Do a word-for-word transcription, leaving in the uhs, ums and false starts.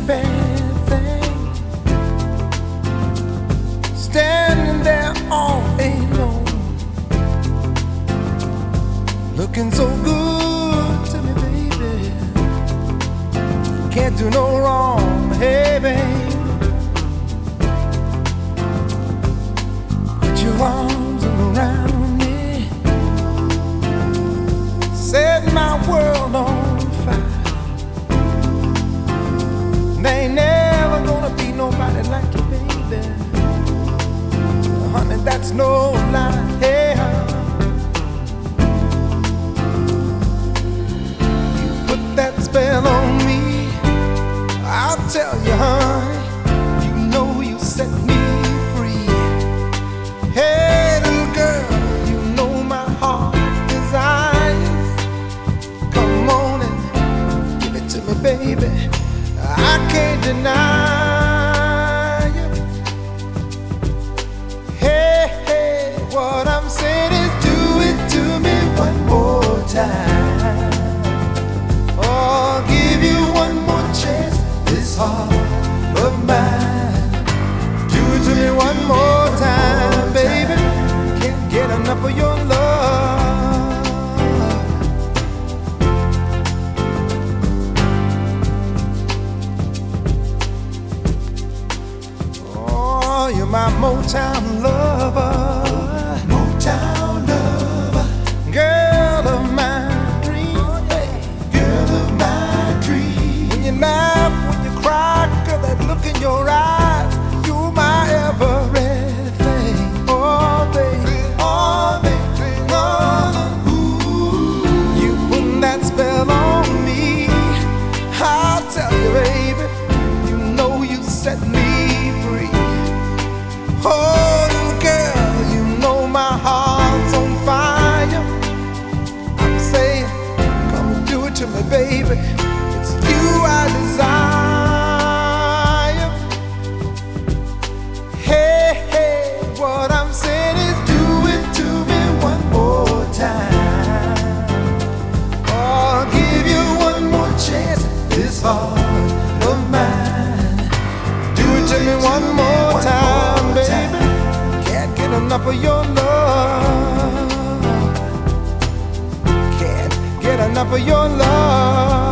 bad thing. Standing there all alone, looking so good to me, baby. Can't do no wrong, hey, babe. Put your arms around me, set my world on fire. There ain't never gonna be nobody like you, baby. Honey, that's no lie, hey, honey. You put that spell on me, I'll tell you, honey. You know you set me free. Hey, little girl, you know my heart's desires. Come on and give it to me, baby. I can't deny you. Hey, hey, what I'm saying is do it to me one more time. Oh, I'll give you one more chance, this heart of mine. Do it to me one more time, baby. Can't get enough of your love. You're my Motown lover, Motown lover, girl of my dreams, hey. Girl of my dreams. When you laugh, when you cry, girl, that look in your eyes, you're my everything. Oh, baby, oh, baby, oh, ooh. You put that spell on me, I'll tell you, baby, you know you set me free. Oh, little girl, you know my heart's on fire. I'm saying, come do it to me, baby. It's you I desire. Hey, hey, what I'm saying is do it to me one more time. Oh, I'll give you one more chance, this heart of mine. Do it to me one more time, baby. Can't get enough of your love. Can't get enough of your love.